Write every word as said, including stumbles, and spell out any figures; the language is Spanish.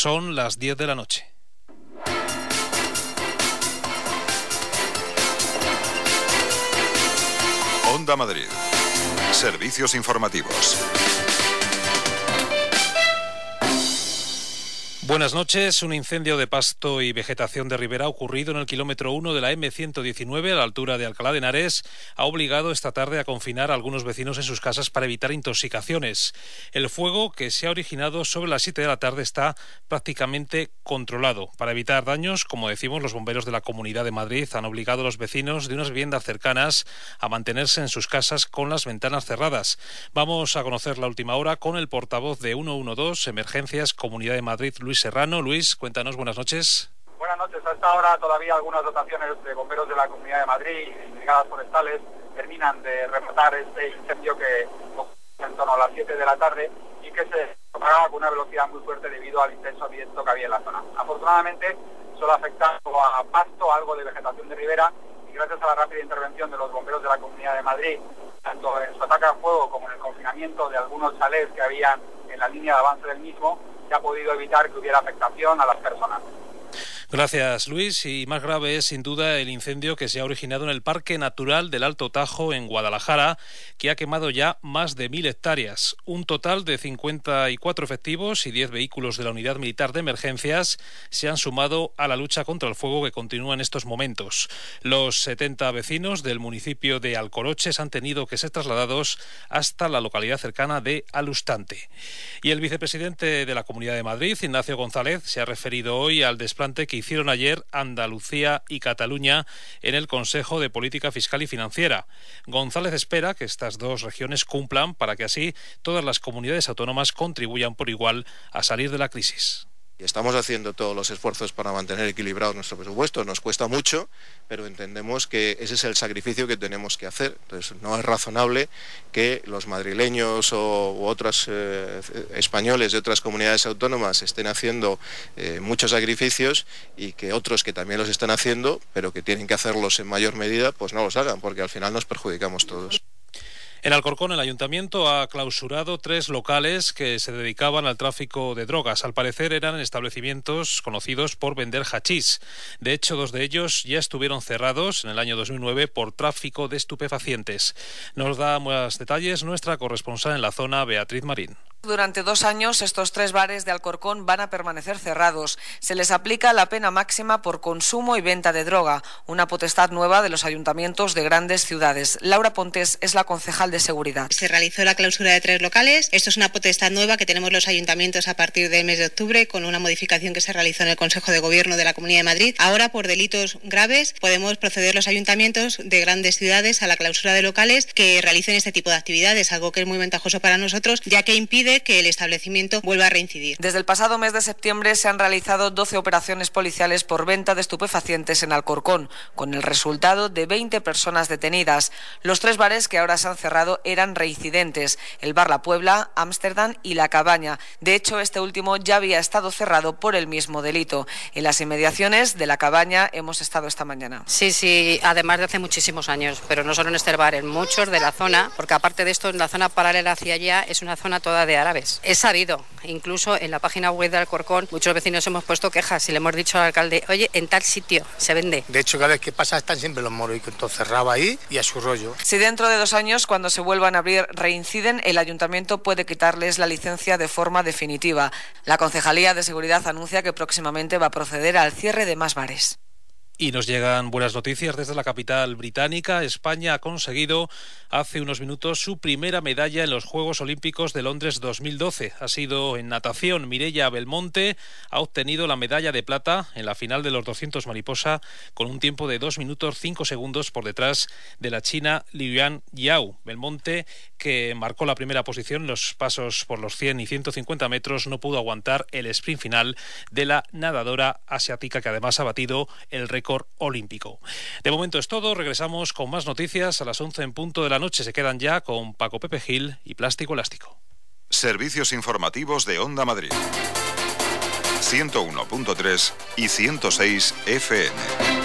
Son las diez de la noche. Onda Madrid. Servicios informativos. Buenas noches. Un incendio de pasto y vegetación de ribera ocurrido en el kilómetro uno de la eme ciento diecinueve a la altura de Alcalá de Henares ha obligado esta tarde a confinar a algunos vecinos en sus casas para evitar intoxicaciones. El fuego, que se ha originado sobre las siete de la tarde, está prácticamente controlado. Para evitar daños, como decimos, los bomberos de la Comunidad de Madrid han obligado a los vecinos de unas viviendas cercanas a mantenerse en sus casas con las ventanas cerradas. Vamos a conocer la última hora con el portavoz de ciento doce Emergencias Comunidad de Madrid, Luis Serrano. Luis, cuéntanos, buenas noches. Buenas noches. A esta hora todavía algunas dotaciones de bomberos de la Comunidad de Madrid y brigadas forestales terminan de rematar este incendio que ocurrió en torno a las siete de la tarde y que se propagaba con una velocidad muy fuerte debido al intenso viento que había en la zona. Afortunadamente solo ha afectado a pasto, algo de vegetación de ribera, y gracias a la rápida intervención de los bomberos de la Comunidad de Madrid, tanto en su ataque a fuego como en el confinamiento de algunos chalés que habían en la línea de avance del mismo, se ha podido evitar que hubiera afectación a las personas. Gracias, Luis. Y más grave es, sin duda, el incendio que se ha originado en el Parque Natural del Alto Tajo, en Guadalajara, que ha quemado ya más de mil hectáreas. Un total de cincuenta y cuatro efectivos y diez vehículos de la Unidad Militar de Emergencias se han sumado a la lucha contra el fuego que continúa en estos momentos. Los setenta vecinos del municipio de Alcoroches han tenido que ser trasladados hasta la localidad cercana de Alustante. Y el vicepresidente de la Comunidad de Madrid, Ignacio González, se ha referido hoy al desplante que hicieron ayer Andalucía y Cataluña en el Consejo de Política Fiscal y Financiera. González espera que estas dos regiones cumplan para que así todas las comunidades autónomas contribuyan por igual a salir de la crisis. Estamos haciendo todos los esfuerzos para mantener equilibrado nuestro presupuesto. Nos cuesta mucho, pero entendemos que ese es el sacrificio que tenemos que hacer. Entonces, no es razonable que los madrileños o u otros eh, españoles de otras comunidades autónomas estén haciendo eh, muchos sacrificios y que otros que también los están haciendo, pero que tienen que hacerlos en mayor medida, pues no los hagan, porque al final nos perjudicamos todos. En Alcorcón, el ayuntamiento ha clausurado tres locales que se dedicaban al tráfico de drogas. Al parecer eran establecimientos conocidos por vender hachís. De hecho, dos de ellos ya estuvieron cerrados en el año dos mil nueve por tráfico de estupefacientes. Nos da más detalles nuestra corresponsal en la zona, Beatriz Marín. Durante dos años, estos tres bares de Alcorcón van a permanecer cerrados. Se les aplica la pena máxima por consumo y venta de droga, una potestad nueva de los ayuntamientos de grandes ciudades. Laura Pontes es la concejal de Seguridad. Se realizó la clausura de tres locales. Esto es una potestad nueva que tenemos los ayuntamientos a partir del mes de octubre, con una modificación que se realizó en el Consejo de Gobierno de la Comunidad de Madrid. Ahora, por delitos graves, podemos proceder los ayuntamientos de grandes ciudades a la clausura de locales que realicen este tipo de actividades, algo que es muy ventajoso para nosotros, ya que impide que el establecimiento vuelva a reincidir. Desde el pasado mes de septiembre se han realizado doce operaciones policiales por venta de estupefacientes en Alcorcón, con el resultado de veinte personas detenidas. Los tres bares que ahora se han cerrado eran reincidentes: el bar La Puebla, Ámsterdam y La Cabaña. De hecho, este último ya había estado cerrado por el mismo delito. En las inmediaciones de La Cabaña hemos estado esta mañana. Sí, sí, además de hace muchísimos años, pero no solo en este bar, en muchos de la zona, porque aparte de esto, en la zona paralela hacia allá es una zona toda de árabes. Es sabido, incluso en la página web de Alcorcón, muchos vecinos hemos puesto quejas y le hemos dicho al alcalde, oye, en tal sitio se vende. De hecho, cada vez que pasa están siempre los moricos, entonces cerraba ahí y a su rollo. Si dentro de dos años, cuando se vuelvan a abrir, reinciden, el ayuntamiento puede quitarles la licencia de forma definitiva. La Concejalía de Seguridad anuncia que próximamente va a proceder al cierre de más bares. Y nos llegan buenas noticias desde la capital británica. España ha conseguido hace unos minutos su primera medalla en los Juegos Olímpicos de Londres dos mil doce. Ha sido en natación. Mireia Belmonte ha obtenido la medalla de plata en la final de los doscientos mariposa con un tiempo de dos minutos cinco segundos por detrás de la china Liuan Yao. Belmonte, que marcó la primera posición en los pasos por los cien y ciento cincuenta metros, no pudo aguantar el sprint final de la nadadora asiática, que además ha batido el récord olímpico. De momento es todo. Regresamos con más noticias a las once en punto de la noche. Se quedan ya con Paco Pepe Gil y Plástico Elástico. Servicios informativos de Onda Madrid. ciento uno punto tres y ciento seis F M.